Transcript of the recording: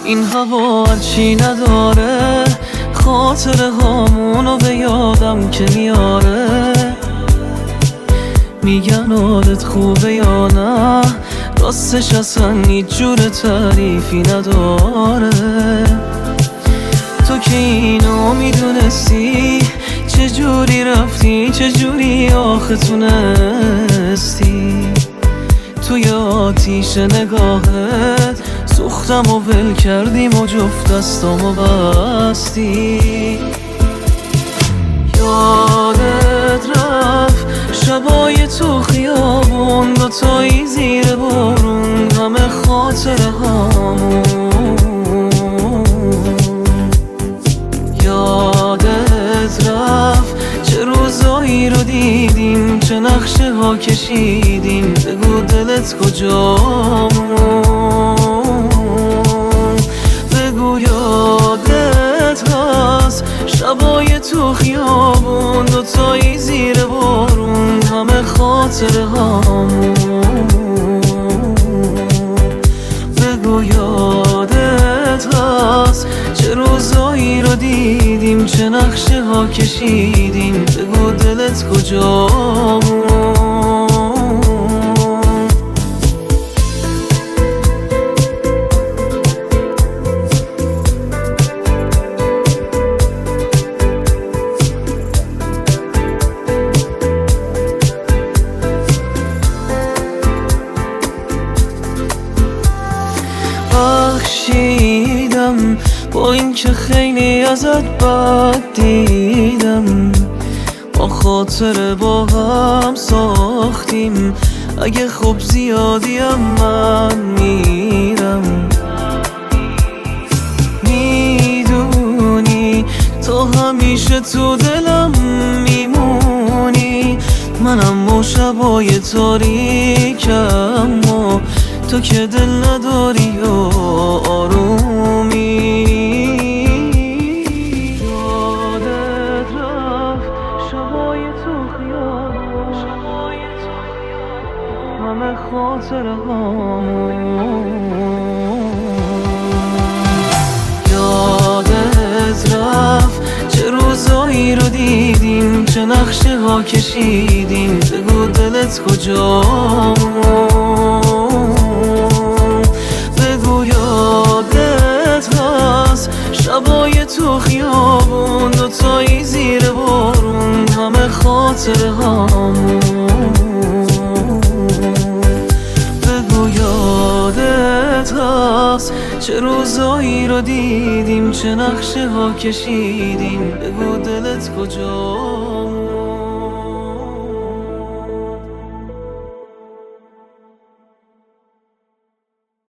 این هوا هرچی نداره خاطره هامونو به یادم که میاره. میگن حالت خوبه یا نه، راستش اصلا هیچ جور تعریفی نداره. تو که اینو میدونستی چجوری رفتی، چجوری آخه تونستی توی آتیش نگاهت سوختم و ول کردیم و جفت دستامو بستی. یادت رفت شبای تو خیابون، دوتایی زیر بارون، همه خاطره هامون. یادت رفت چه روزایی رو دیدیم، چه نقشه ها کشیدیم، بگو دلت کجامون. بگو یادت هست شبای تو خیابون، دوتایی زیر بارون، همه خاطره هامون. بگو یادت هست چه روزایی رو دیدیم، چه نقشه ها کشیدیم، بگو دلت کجامون. بخشیدم با این که خیلی ازت بد دیدم، ما خاطره با هم ساختیم، اگه خوب زیادیم من میرم. میدونی تو همیشه تو دلم میمونی، منم و شبای تاریکم و تو که دل نداری و آرومی. یادت رفت شبای تو خیابون، همه خاطره هامون. یادت رفت چه روزایی رو دیدیم، چه نقشه ها کشیدیم، بگو دلت کجامون. بگو یادت هست شبای تو خیابون، دوتایی زیر بارون، همه خاطره هامون. بگو یادت هست چه روزایی رو دیدیم، چه نقشه ها کشیدیم، بگو دلت کجامون.